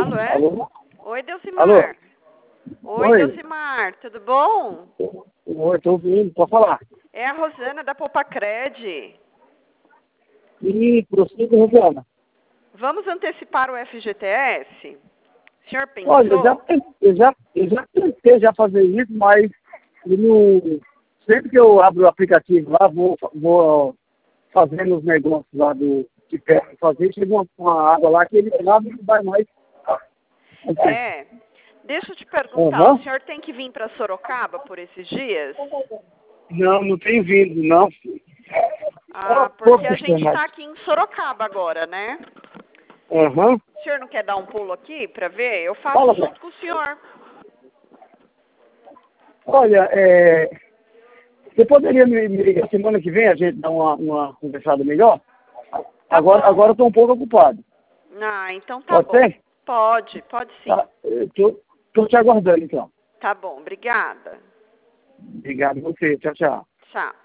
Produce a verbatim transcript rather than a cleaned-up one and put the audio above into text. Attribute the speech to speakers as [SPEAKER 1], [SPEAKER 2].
[SPEAKER 1] Alô, é?
[SPEAKER 2] Alô?
[SPEAKER 1] Oi, Delcimar.
[SPEAKER 2] Alô?
[SPEAKER 1] Oi,
[SPEAKER 2] Oi.
[SPEAKER 1] Delcimar, tudo bom?
[SPEAKER 2] Oi, tô ouvindo, pode falar.
[SPEAKER 1] É a Rosana da Popacred.
[SPEAKER 2] E prossiga, Rosana.
[SPEAKER 1] Vamos antecipar o F G T S? O senhor
[SPEAKER 2] Olha, eu já,
[SPEAKER 1] pensou?
[SPEAKER 2] eu, já, eu já tentei já fazer isso, mas eu não, sempre que eu abro o aplicativo lá, vou, vou fazendo os negócios lá do que quero fazer, chega uma, uma água lá que ele lá não vai mais.
[SPEAKER 1] É. Deixa eu te perguntar, o
[SPEAKER 2] Uhum.
[SPEAKER 1] senhor tem que vir para Sorocaba por esses dias?
[SPEAKER 2] Não, não tem vindo, não.
[SPEAKER 1] Ah, porque a gente está aqui em Sorocaba agora, né?
[SPEAKER 2] Uhum.
[SPEAKER 1] O senhor não quer dar um pulo aqui para ver? Eu faço
[SPEAKER 2] Fala,
[SPEAKER 1] junto com o senhor.
[SPEAKER 2] olha, é, você poderia me, me ligar semana que vem, a gente dar uma, uma conversada melhor?
[SPEAKER 1] Tá
[SPEAKER 2] Agora,
[SPEAKER 1] bom.
[SPEAKER 2] agora eu estou um pouco ocupado.
[SPEAKER 1] Ah, então tá
[SPEAKER 2] Pode
[SPEAKER 1] bom.
[SPEAKER 2] ser?
[SPEAKER 1] Pode, pode sim.
[SPEAKER 2] Tá, eu tô, tô te aguardando, então.
[SPEAKER 1] Tá bom, obrigada.
[SPEAKER 2] Obrigado a você. Tchau, tchau.
[SPEAKER 1] Tchau.